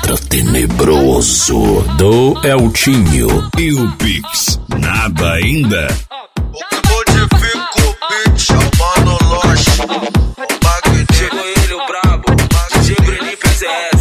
ultratenebroso do Eltinho. E o Pix, nada ainda? O que modifica o beat, chamando o Loche. Chegou ele, o brabo, DJ Bruninho PZS.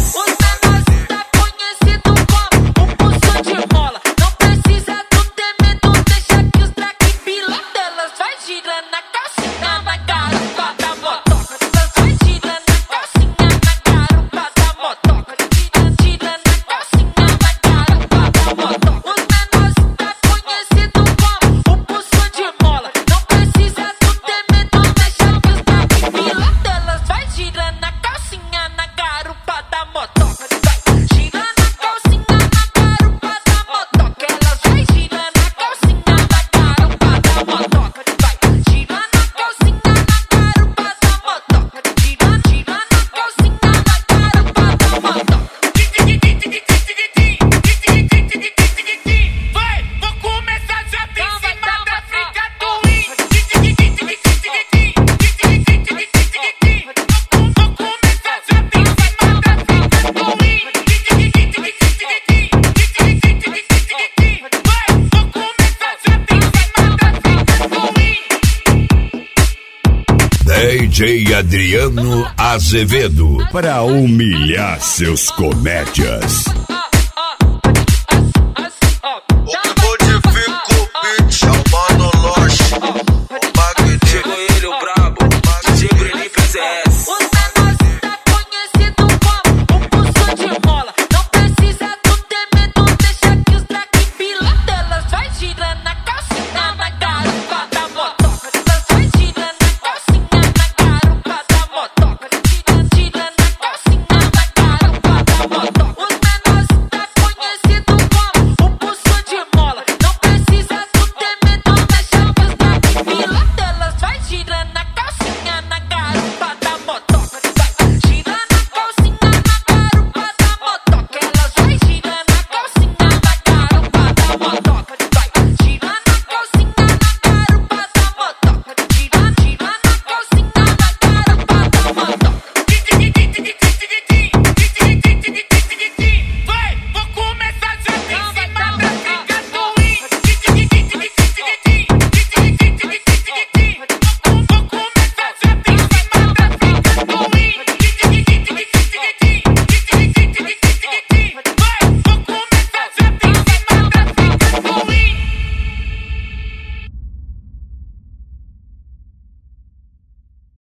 DJ Adriano Azevedo, para humilhar seus comédias. O que modifica o beat, chamando o Loche. Chegou ele, o brabo, DJ Bruninho PZS.